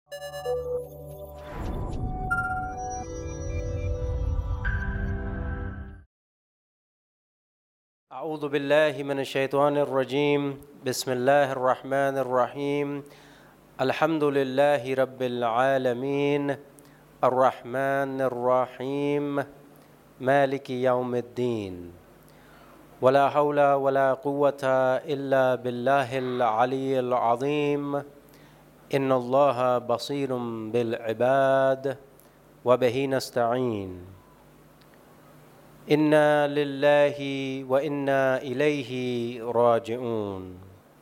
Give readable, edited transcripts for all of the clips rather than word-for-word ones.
أعوذ بالله من الشيطان الرجيم بسم الله الرحمن الرحيم الحمد لله رب العالمين الرحمن الرحيم مالك يوم الدين ولا حول ولا قوة إلا بالله العلي العظيم إن الله بصير بالعباد وبه نستعين إنا لله وإنا إليه راجعون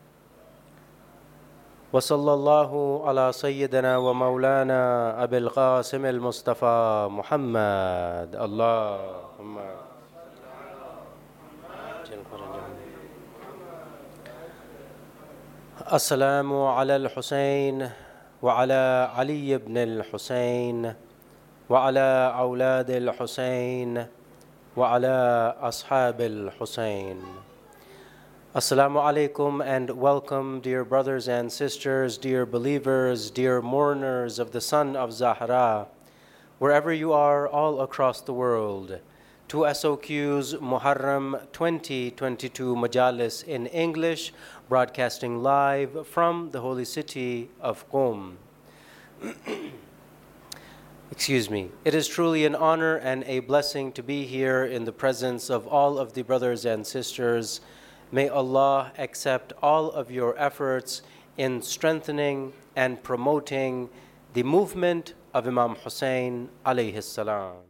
وصلى الله على سيدنا ومولانا أبي القاسم المصطفى محمد اللهم السلام على الحسين وعلى علي بن الحسين وعلى أولاد الحسين وعلى أصحاب الحسين. Assalamu alaikum and welcome, dear brothers and sisters, dear believers, dear mourners of the son of Zahra, wherever you are all across the world, to SOQ's Muharram 2022 Majalis in English, broadcasting live from the holy city of Qom. Excuse me. It is truly an honor and a blessing to be here in the presence of all of the brothers and sisters. May Allah accept all of your efforts in strengthening and promoting the movement of Imam Hussein alayhi salam.